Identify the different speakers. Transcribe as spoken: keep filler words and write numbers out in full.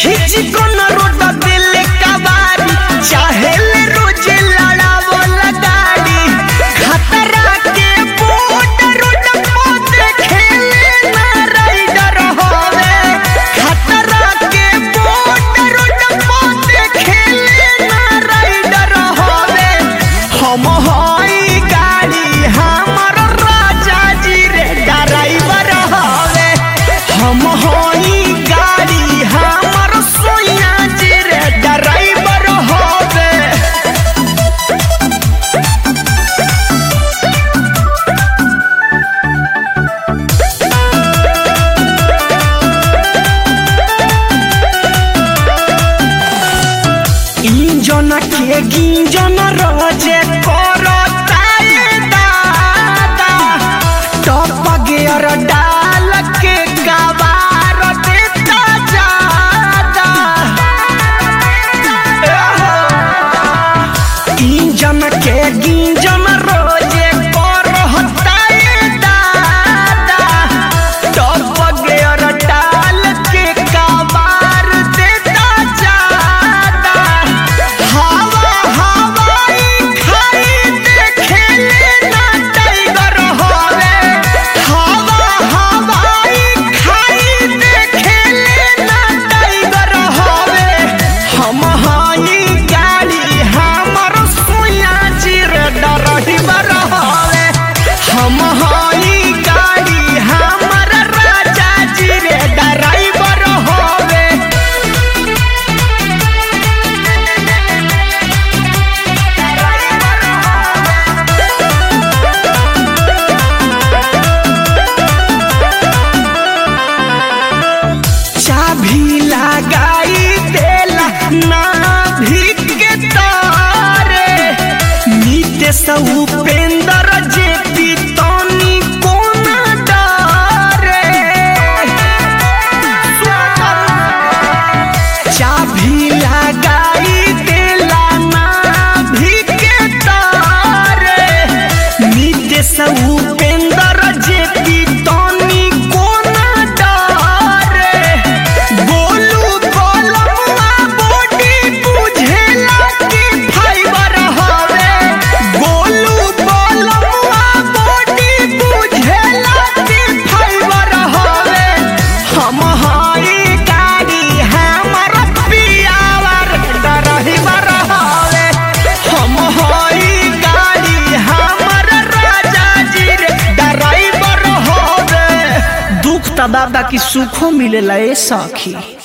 Speaker 1: खींच को न रोड दिल कबाड़ी चाहे ले रोज लड़ावो लगाड़ी खतरा के बोट रोड पर देखेले ना राइडर होवे खतरा के बोट रोड पर देखेले ना राइडर होवे हम होई गाड़ी हमर राजा जी रे ड्राइवर होवे हम होई गाड़ी हमर सोया जी रे ड्राइवर होवे इंजन के गिंजन रोजे करताए दादा टॉप गियर डाल के कबार देता जादा इंजन के गिंजन रोजे करताए दादा टॉप गियर डाल के कबार देता जादा हवा हवाई खाई देखेले ना टाइगर होवे हवा हवाई खाई देखेले ना टाइगर होवे हम हाई गाड़ी हमर सोया जी रे ड्राइवर होवे हम हाई गाड़ी हमर राजा जी रे ड्राइवर होवे चाबी लगाई देला नाभि के तारे नीतीश उपेंद्र जे पितौनी कोना डारे चाबी लगाई देला नाभि के तारे नीतीश उपेंद्र जे पितौनी कोना डारे गोलू गोलवा बॉडी बुझेला कि फाइबर होवे गोलू गोलवा बॉडी बुझेला कि फाइबर होवे हम हाई गाड़ी हमर पियावर ड्राइवर होवे हम हाई गाड़ी हमर राजा जी रे ड्राइवर होवे दुख त दादा की सुखो मिलेला ए सखी।